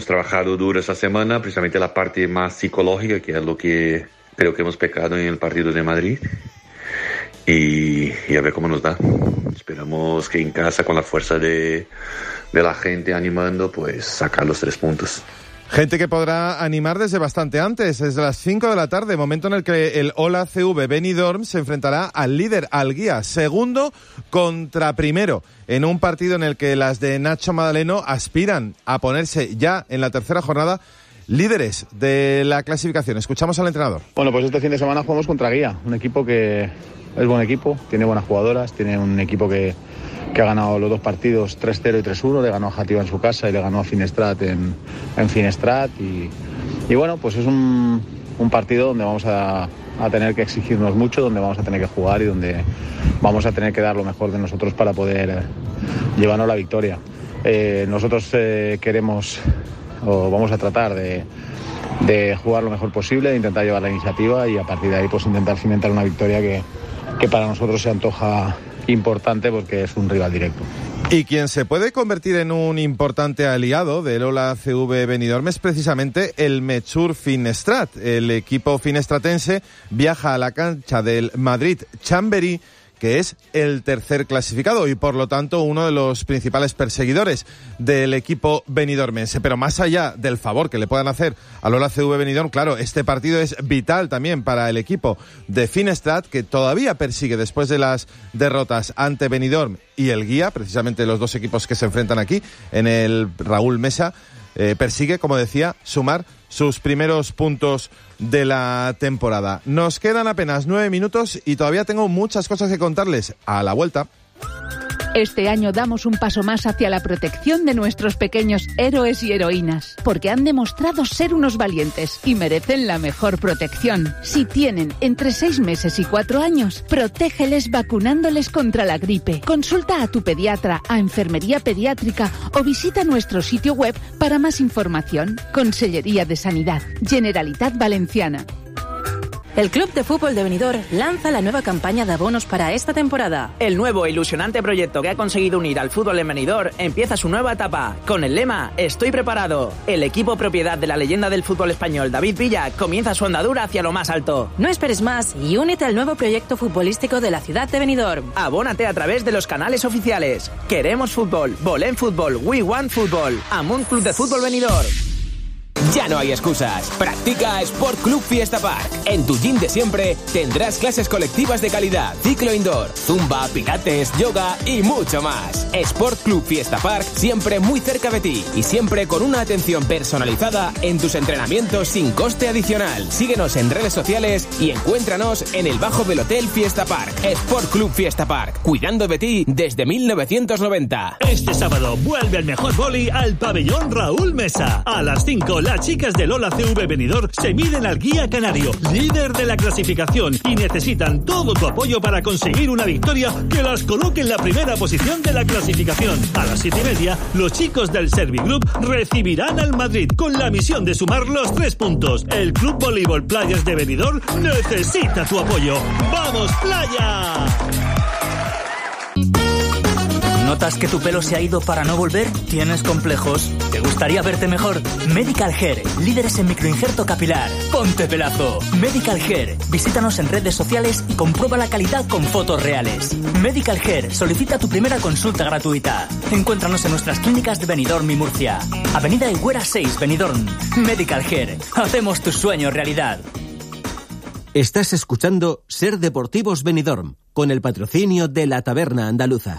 hemos trabajado duro esta semana, precisamente la parte más psicológica, que es lo que creo que hemos pecado en el partido de Madrid. Y a ver cómo nos da. Esperamos que en casa, con la fuerza de la gente animando, pues sacar los 3 puntos. Gente que podrá animar desde bastante antes, desde las 5 de la tarde, momento en el que el Ola CV Benidorm se enfrentará al líder, al Guía, segundo contra primero, en un partido en el que las de Nacho Madaleno aspiran a ponerse ya en la tercera jornada líderes de la clasificación. Escuchamos al entrenador. Bueno, pues este fin de semana jugamos contra Guía, un equipo que es buen equipo, tiene buenas jugadoras, tiene un equipo que ha ganado los 2 partidos 3-0 y 3-1, le ganó a Játiva en su casa y le ganó a Finestrat en Finestrat y bueno, pues es un partido donde vamos a tener que exigirnos mucho, donde vamos a tener que jugar y donde vamos a tener que dar lo mejor de nosotros para poder llevarnos la victoria. Nosotros queremos o vamos a tratar de jugar lo mejor posible, de intentar llevar la iniciativa y a partir de ahí pues intentar cimentar una victoria que para nosotros se antoja importante porque es un rival directo. Y quien se puede convertir en un importante aliado del Ola CV Benidorm es precisamente el Mechur Finestrat. El equipo finestratense viaja a la cancha del Madrid Chamberí, que es el tercer clasificado y por lo tanto uno de los principales perseguidores del equipo benidormense. Pero más allá del favor que le puedan hacer al Ola CV Benidorm, claro, este partido es vital también para el equipo de Finestrat, que todavía persigue después de las derrotas ante Benidorm y el Guía, precisamente los 2 equipos que se enfrentan aquí en el Raúl Mesa, persigue, como decía, sumar sus primeros puntos de la temporada. Nos quedan apenas 9 minutos y todavía tengo muchas cosas que contarles a la vuelta. Este año damos un paso más hacia la protección de nuestros pequeños héroes y heroínas, porque han demostrado ser unos valientes y merecen la mejor protección. Si tienen entre 6 meses y 4 años, protégeles vacunándoles contra la gripe. Consulta a tu pediatra, a Enfermería Pediátrica o visita nuestro sitio web para más información. Consellería de Sanidad, Generalitat Valenciana. El Club de Fútbol de Benidorm lanza la nueva campaña de abonos para esta temporada. El nuevo e ilusionante proyecto que ha conseguido unir al fútbol en Benidorm empieza su nueva etapa, con el lema Estoy preparado. El equipo propiedad de la leyenda del fútbol español, David Villa, comienza su andadura hacia lo más alto. No esperes más y únete al nuevo proyecto futbolístico de la ciudad de Benidorm. Abónate a través de los canales oficiales. Queremos fútbol, Volem Fútbol, We Want Fútbol, Amunt Club de Fútbol Benidorm. Ya no hay excusas. Practica Sport Club Fiesta Park. En tu gym de siempre tendrás clases colectivas de calidad, ciclo indoor, zumba, pilates, yoga y mucho más. Sport Club Fiesta Park, siempre muy cerca de ti y siempre con una atención personalizada en tus entrenamientos sin coste adicional. Síguenos en redes sociales y encuéntranos en el bajo del Hotel Fiesta Park. Sport Club Fiesta Park, cuidando de ti desde 1990. Este sábado vuelve el mejor vóley al pabellón Raúl Mesa. A las 5 las chicas del Ola CV Benidorm se miden al Guía Canario, líder de la clasificación, y necesitan todo tu apoyo para conseguir una victoria que las coloque en la primera posición de la clasificación. A las 7:30, los chicos del Servigroup recibirán al Madrid con la misión de sumar los 3 puntos. El Club Voleibol Playas de Benidorm necesita tu apoyo. ¡Vamos, Playa! ¿Notas que tu pelo se ha ido para no volver? ¿Tienes complejos? ¿Te gustaría verte mejor? Medical Hair, líderes en microinjerto capilar. ¡Ponte pelazo! Medical Hair, visítanos en redes sociales y comprueba la calidad con fotos reales. Medical Hair, solicita tu primera consulta gratuita. Encuéntranos en nuestras clínicas de Benidorm y Murcia. Avenida Higuera 6, Benidorm. Medical Hair, hacemos tus sueños realidad. Estás escuchando Ser Deportivos Benidorm, con el patrocinio de la Taberna Andaluza.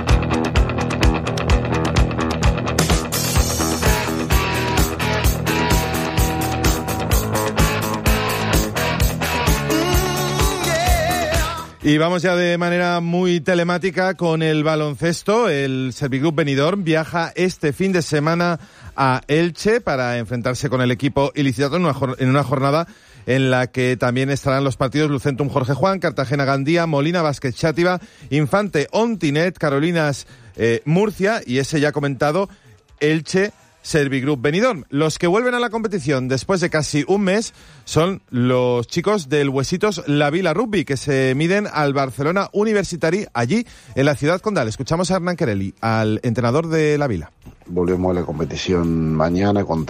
Y vamos ya de manera muy telemática con el baloncesto. El Servigroup Benidorm viaja este fin de semana a Elche para enfrentarse con el equipo ilicitano en una jornada en la que también estarán los partidos Lucentum Jorge Juan, Cartagena Gandía, Molina Basket Xàtiva, Infante Ontinet, Carolinas Murcia y ese ya comentado Elche Servigroup Benidorm. Los que vuelven a la competición después de casi un mes son los chicos del Huesitos La Vila Rugby, que se miden al Barcelona Universitari allí en la ciudad condal. Escuchamos a Hernán Querelli, al entrenador de La Vila. Volvemos a la competición mañana contra